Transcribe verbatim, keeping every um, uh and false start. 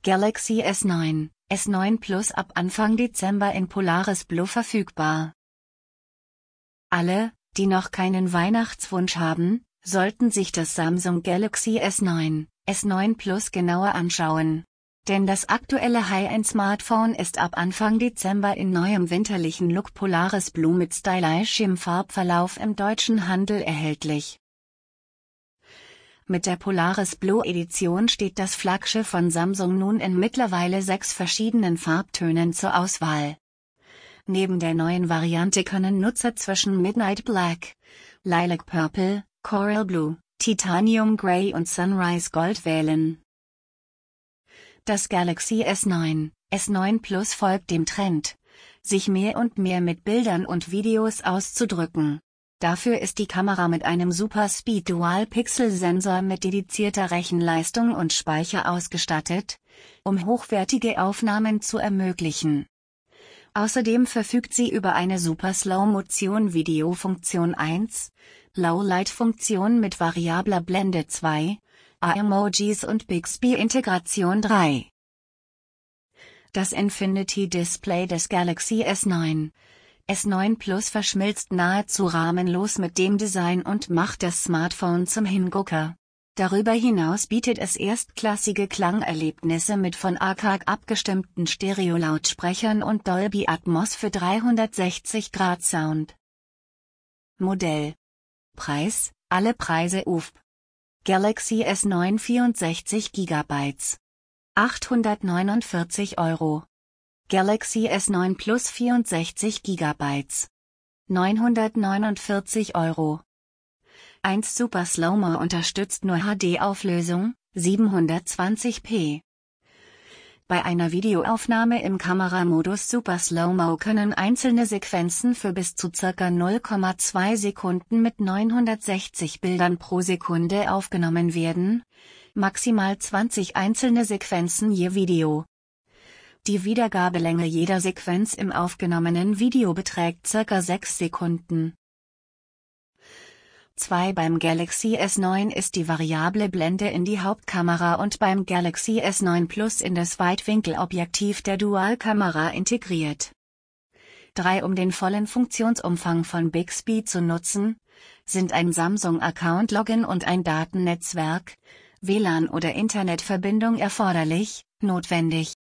Galaxy S neun, S neun Plus ab Anfang Dezember in Polaris Blue verfügbar. Alle, die noch keinen Weihnachtswunsch haben, sollten sich das Samsung Galaxy S neun, S neun Plus genauer anschauen. Denn das aktuelle High-End-Smartphone ist ab Anfang Dezember in neuem winterlichen Look Polaris Blue mit stylischem Farbverlauf im deutschen Handel erhältlich. Mit der Polaris Blue Edition steht das Flaggschiff von Samsung nun in mittlerweile sechs verschiedenen Farbtönen zur Auswahl. Neben der neuen Variante können Nutzer zwischen Midnight Black, Lilac Purple, Coral Blue, Titanium Grey und Sunrise Gold wählen. Das Galaxy S neun, S neun Plus folgt dem Trend, sich mehr und mehr mit Bildern und Videos auszudrücken. Dafür ist die Kamera mit einem Super Speed Dual Pixel Sensor mit dedizierter Rechenleistung und Speicher ausgestattet, um hochwertige Aufnahmen zu ermöglichen. Außerdem verfügt sie über eine Super Slow Motion Video Funktion eins, Low Light Funktion mit variabler Blende zwei, A-Emojis und Bixby Integration drei. Das Infinity Display des Galaxy S neun, S neun Plus verschmilzt nahezu rahmenlos mit dem Design und macht das Smartphone zum Hingucker. Darüber hinaus bietet es erstklassige Klangerlebnisse mit von A K G abgestimmten Stereo-Lautsprechern und Dolby Atmos für dreihundertsechzig Grad Sound. Modell. Preis: alle Preise U F P. Galaxy S neun vierundsechzig Gigabyte. achthundertneunundvierzig Euro. Galaxy S neun Plus vierundsechzig Gigabyte. neunhundertneunundvierzig Euro. eins Super Slow-Mo unterstützt nur H D-Auflösung, siebenhundertzwanzig p. Bei einer Videoaufnahme im Kameramodus Super Slow-Mo können einzelne Sequenzen für bis zu ca. null Komma zwei Sekunden mit neunhundertsechzig Bildern pro Sekunde aufgenommen werden, maximal zwanzig einzelne Sequenzen je Video. Die Wiedergabelänge jeder Sequenz im aufgenommenen Video beträgt ca. sechs Sekunden. zwei Beim Galaxy S neun ist die variable Blende in die Hauptkamera und beim Galaxy S neun Plus in das Weitwinkelobjektiv der Dualkamera integriert. drei Um den vollen Funktionsumfang von Bixby zu nutzen, sind ein Samsung-Account-Login und ein Datennetzwerk, W L A N oder Internetverbindung erforderlich, notwendig.